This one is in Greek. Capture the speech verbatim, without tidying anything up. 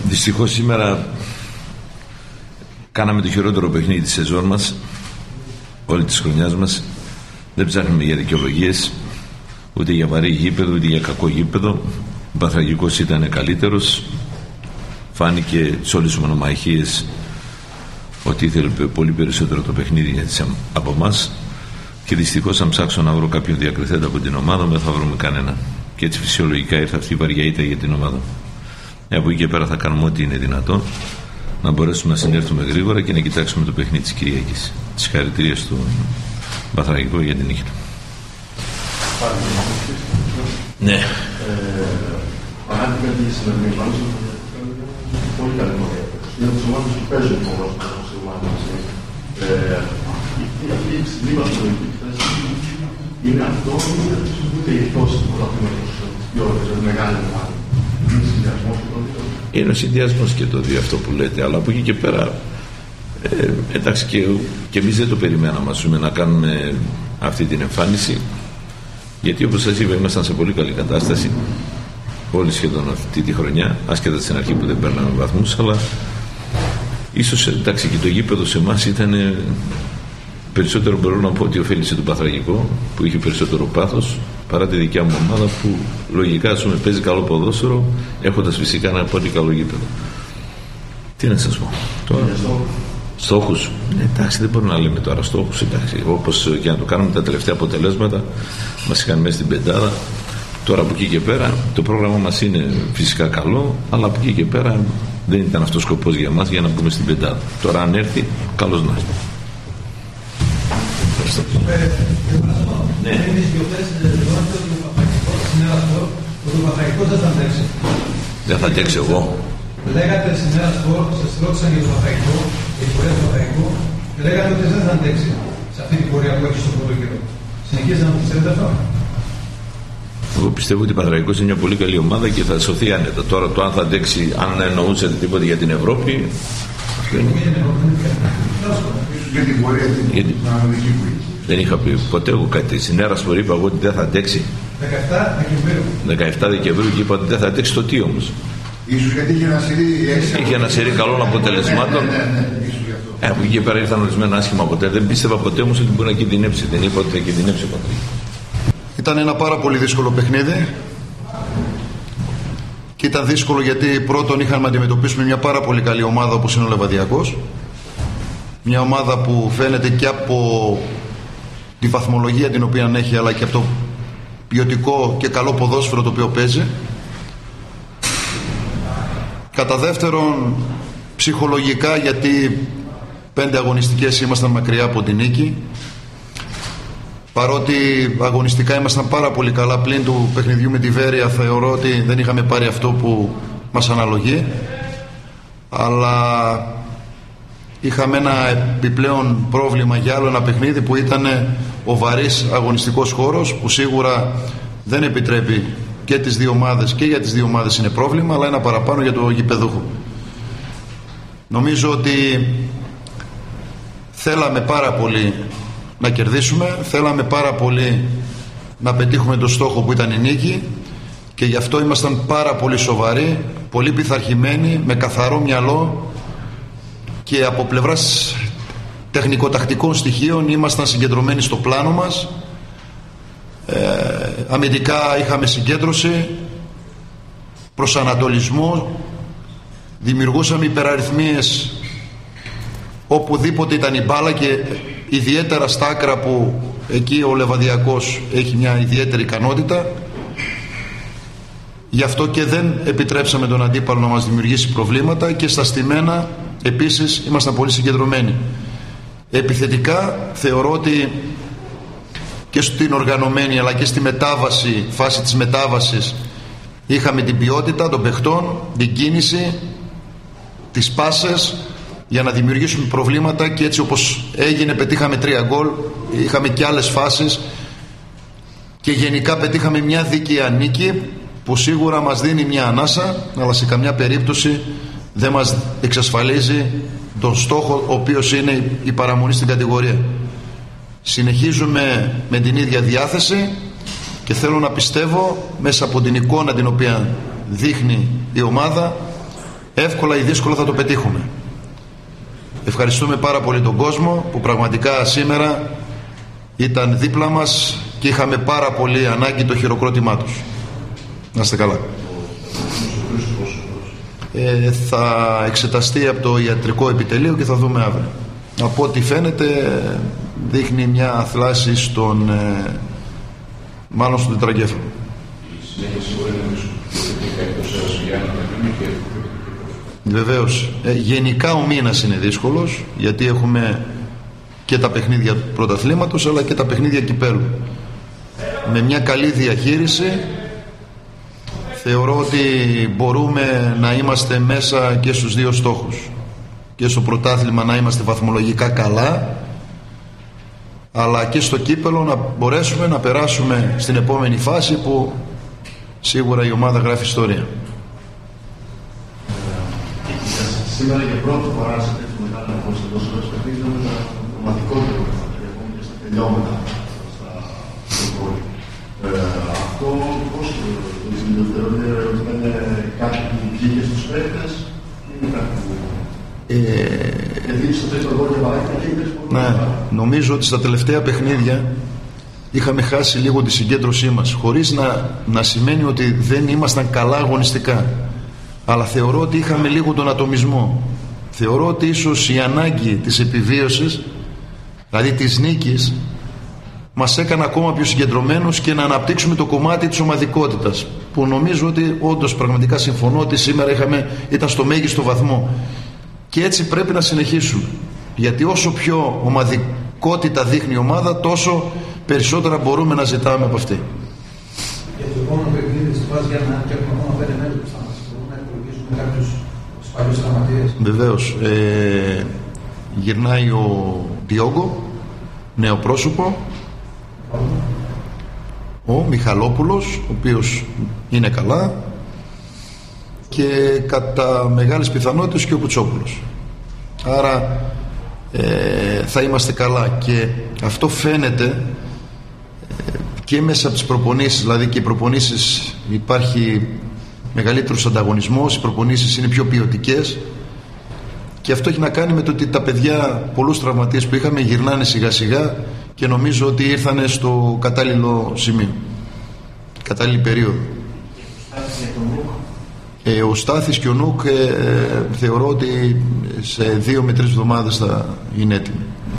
Δυστυχώς σήμερα κάναμε το χειρότερο παιχνίδι της σεζόν μας, όλη της χρονιάς μας. Δεν ψάχνουμε για δικαιολογίες, ούτε για βαρύ γήπεδο, ούτε για κακό γήπεδο. Ο Παναθρακικός ήταν καλύτερος. Φάνηκε σε όλες τις μονομαχίες ότι ήθελε πολύ περισσότερο το παιχνίδι από εμάς. Και δυστυχώς, αν ψάξω να βρω κάποιον διακριθέντα από την ομάδα μου, δεν θα βρούμε κανένα. Και έτσι φυσιολογικά ήρθε αυτή η βαριά ήττα για την ομάδα. Ε, από εκεί και πέρα θα κάνουμε ό,τι είναι δυνατόν να μπορέσουμε να συνέρθουμε γρήγορα και να κοιτάξουμε το παιχνίδι της Κυριακής. Τις χαρακτηρίες του Παναθρακικού για την νύχτα. Ναι. Παράδειγμα τη σημερινή ομάδα, πολύ καλή πορεία. Είναι από τις ομάδες που παίζουν όμως στις ομάδες. Αυτή η συντλήματος που είναι αυτό, ούτε η πτώση του πρωταθλήματος πιο μεγάλη ομάδα. Είναι συνδυασμός και το δύο. Είναι ο συνδυασμός και το δύο αυτό που λέτε, αλλά από εκεί και πέρα ε, εντάξει και, και εμείς δεν το περιμέναμε ας πούμε, να κάνουμε αυτή την εμφάνιση, γιατί όπως σας είπα ήμασταν σε πολύ καλή κατάσταση όλη σχεδόν αυτή τη χρονιά, άσχετα στην αρχή που δεν παίρναμε βαθμούς, αλλά ίσως εντάξει και το γήπεδο σε εμάς ήταν περισσότερο, μπορώ να πω ότι ωφέλησε τον Παναθρακικό που είχε περισσότερο πάθος παρά τη δικιά μου ομάδα που λογικά ας πούμε, παίζει καλό ποδόσφαιρο έχοντας φυσικά ένα πολύ καλό γήπεδο. Τι να σας πω τώρα, στόχους, ναι, εντάξει δεν μπορούμε να λέμε τώρα στόχους, εντάξει, όπως και να το κάνουμε τα τελευταία αποτελέσματα μας είχαν μέσα στην πεντάδα. Τώρα από εκεί και πέρα το πρόγραμμα μας είναι φυσικά καλό, αλλά από εκεί και πέρα δεν ήταν αυτός ο σκοπός για μας για να μπούμε στην πεντάδα. Τώρα αν έρθει, καλώς να έρθει. Ναι. Δεν θα αντέξει εγώ. Λέγατε σήμερα σπορ, σας ρώτησαν για το Παναθρακικό, για την πορεία του Παναθρακικού και λέγατε ότι δεν θα αντέξει σε αυτή την πορεία που έχει στον πρώτο καιρό. Συνεχίζετε να πιστεύετε αυτό? Εγώ πιστεύω ότι ο Παναθρακικός είναι μια πολύ καλή ομάδα και θα σωθεί άνετα. Τώρα το αν θα αντέξει, αν εννοούσατε τίποτα για την Ευρώπη, αυτό είναι. Για την πορεία την αναλογική που είχε. Δεν είχα πει ποτέ εγώ κάτι. Στην Έρασπορ είπα εγώ ότι δεν θα αντέξει. δεκαεπτά Δεκεμβρίου. δεκαεπτά Δεκεμβρίου και είπα ότι δεν θα αντέξει το τι όμως. Ίσως γιατί είχε ένα σειρί. Είχε ένα σειρί καλών αποτελεσμάτων. Ναι, ναι, ναι, ίσως γι' αυτό. Ε, από εκεί και πέρα ήρθαν ορισμένα άσχημα αποτέλεσμα. Δεν πίστευα ποτέ όμως ότι μπορεί να κινδυνεύσει. Δεν είπα ότι θα κινδυνεύσει ποτέ. Ήταν ένα πάρα πολύ δύσκολο παιχνίδι. Και ήταν δύσκολο γιατί πρώτον είχαμε να αντιμετωπίσουμε μια πάρα πολύ καλή ομάδα όπως είναι ο Λεβαδιακός. Μια ομάδα που φαίνεται και από τη βαθμολογία την οποία έχει, αλλά και από το ποιοτικό και καλό ποδόσφαιρο το οποίο παίζει. Κατά δεύτερον, ψυχολογικά, γιατί πέντε αγωνιστικές ήμασταν μακριά από την νίκη, παρότι αγωνιστικά ήμασταν πάρα πολύ καλά, πλην του παιχνιδιού με τη Βέρεια θεωρώ ότι δεν είχαμε πάρει αυτό που μας αναλογεί, αλλά είχαμε ένα επιπλέον πρόβλημα για άλλο ένα παιχνίδι που ήταν ο βαρύς αγωνιστικός χώρος, που σίγουρα δεν επιτρέπει και τις δύο ομάδες, και για τις δύο ομάδες είναι πρόβλημα, αλλά ένα παραπάνω για το γηπεδούχο. Νομίζω ότι θέλαμε πάρα πολύ να κερδίσουμε, θέλαμε πάρα πολύ να πετύχουμε το στόχο που ήταν η νίκη και γι' αυτό ήμασταν πάρα πολύ σοβαροί, πολύ πειθαρχημένοι, με καθαρό μυαλό και από πλευράς τεχνικοτακτικών στοιχείων ήμασταν συγκεντρωμένοι στο πλάνο μας. Ε, αμυντικά είχαμε συγκέντρωση, προσανατολισμό, δημιουργούσαμε υπεραριθμίες οπουδήποτε ήταν η μπάλα και ιδιαίτερα στα άκρα που εκεί ο Λεβαδιακός έχει μια ιδιαίτερη ικανότητα. Γι' αυτό και δεν επιτρέψαμε τον αντίπαλο να μας δημιουργήσει προβλήματα και στα στημένα επίσης ήμασταν πολύ συγκεντρωμένοι. Επιθετικά θεωρώ ότι και στην οργανωμένη αλλά και στη μετάβαση, φάση της μετάβασης είχαμε την ποιότητα των παιχτών, την κίνηση, τις πάσες για να δημιουργήσουμε προβλήματα και έτσι όπως έγινε πετύχαμε τρία γκολ, είχαμε και άλλες φάσεις και γενικά πετύχαμε μια δίκαια νίκη που σίγουρα μας δίνει μια ανάσα, αλλά σε καμιά περίπτωση δεν μας εξασφαλίζει τον στόχο ο οποίος είναι η παραμονή στην κατηγορία. Συνεχίζουμε με την ίδια διάθεση και θέλω να πιστεύω μέσα από την εικόνα την οποία δείχνει η ομάδα εύκολα ή δύσκολα θα το πετύχουμε. Ευχαριστούμε πάρα πολύ τον κόσμο που πραγματικά σήμερα ήταν δίπλα μας και είχαμε πάρα πολύ ανάγκη το χειροκρότημά τους. Να είστε καλά. Ε, θα εξεταστεί από το ιατρικό επιτελείο και θα δούμε αύριο. Από ό,τι φαίνεται δείχνει μια θλάση στον, ε, μάλλον στον τετρακέφαλο. Βεβαίως, ε, γενικά ο μήνας είναι δύσκολος, γιατί έχουμε και τα παιχνίδια πρωταθλήματος αλλά και τα παιχνίδια κυπέλλου. Με μια καλή διαχείριση θεωρώ ότι μπορούμε να είμαστε μέσα και στους δύο στόχους, και στο πρωτάθλημα να είμαστε βαθμολογικά καλά, αλλά και στο κύπελλο να μπορέσουμε να περάσουμε στην επόμενη φάση που σίγουρα η ομάδα γράφει ιστορία. Σήμερα για πρώτη φορά σε τέτοιο μεγάλο ποσοστό στο παιχνίδι με τα πραγματικότερα και στα τελειώματα στο πόλη. Αυτό πώς το συνδεδεώνει, ότι ήταν κάτι που βγήκε στους παίκτες ή είναι κάτι που... Γιατί στο τρίτο γκολ για παράδειγμα... Ναι, νομίζω ότι στα τελευταία παιχνίδια είχαμε χάσει λίγο τη συγκέντρωσή μας, χωρίς να, να σημαίνει ότι δεν ήμασταν καλά αγωνιστικά. Αλλά θεωρώ ότι είχαμε λίγο τον ατομισμό. Θεωρώ ότι ίσως η ανάγκη της επιβίωσης, δηλαδή της νίκης, μας έκανε ακόμα πιο συγκεντρωμένους και να αναπτύξουμε το κομμάτι της ομαδικότητας, που νομίζω ότι όντως πραγματικά συμφωνώ ότι σήμερα είχαμε, ήταν στο μέγιστο βαθμό. Και έτσι πρέπει να συνεχίσουμε. Γιατί όσο πιο ομαδικότητα δείχνει η ομάδα, τόσο περισσότερα μπορούμε να ζητάμε από αυτή. Για το επόμενο παιχνίδι της Πας για να έχουμε ακόμα πέντε μέρες που θα μας μπορούμε να υπολογίσουμε κάποιους παλιούς τραυματίες. Βεβαίως. Ε, γυρνάει ο Διόγκο, νέο πρόσωπο. Ο Μιχαλόπουλος, ο οποίος είναι καλά, και κατά μεγάλες πιθανότητες και ο Κουτσόπουλος. Άρα ε, θα είμαστε καλά, και αυτό φαίνεται ε, και μέσα από τις προπονήσεις. Δηλαδή και οι προπονήσεις υπάρχει μεγαλύτερος ανταγωνισμός, οι προπονήσεις είναι πιο ποιοτικές, και αυτό έχει να κάνει με το ότι τα παιδιά, πολλούς τραυματίες που είχαμε, γυρνάνε σιγά σιγά και νομίζω ότι ήρθανε στο κατάλληλο σημείο, κατάλληλη περίοδο. Ε, ο Στάθης και ο Νουκ ε, θεωρώ ότι σε δύο με τρεις εβδομάδες θα είναι έτοιμοι.